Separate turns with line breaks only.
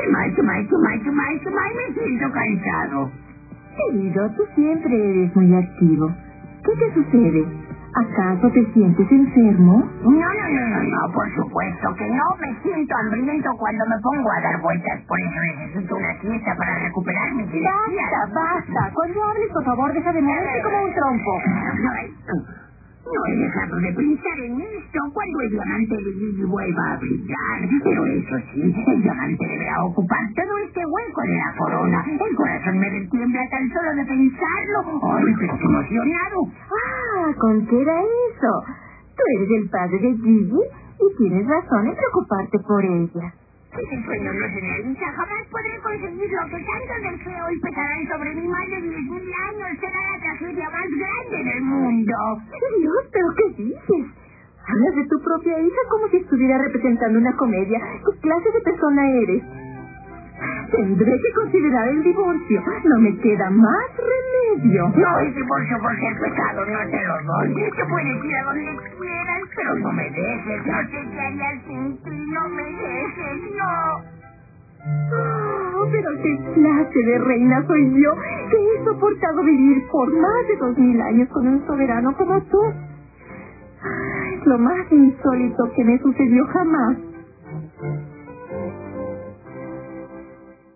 Me siento cansado.
Querido, tú siempre eres muy activo. ¿Qué te sucede? ¿Acaso te sientes enfermo?
No, por supuesto que no. Me siento hambriento cuando me pongo a dar vueltas. Por eso necesito una siesta para recuperar mis energías.
Basta. Cuando hables, por favor, deja de moverte como un trompo.
No he dejado de pensar en esto cuando el diamante de Gigi vuelva a brillar. Pero eso sí, el diamante deberá ocupar todo este hueco de la corona. El corazón me retiembla tan solo de pensarlo. ¡Ay, qué estoy emocionado!
¿Con qué era eso? Tú eres el padre de Gigi y tienes razón en preocuparte por ella.
Si el sueño no se realiza, jamás podré conseguir lo que tanto deseo y pesarán sobre mí más de 10.000 años. Será la tragedia más grande del mundo.
Dios, ¿pero qué dices? Hablas de tu propia hija como si estuviera representando una comedia. ¿Qué clase de persona eres? Tendré que considerar el divorcio. No me queda más remedio.
No, el divorcio por ser pecado no te lo doy. Te puedes ir a donde quieras, pero no me dejes. No sé qué haría sin ti. No me dejes, no.
Pero qué clase de reina soy yo, que he soportado vivir por más de 2.000 años con un soberano como tú. Es lo más insólito que me sucedió jamás.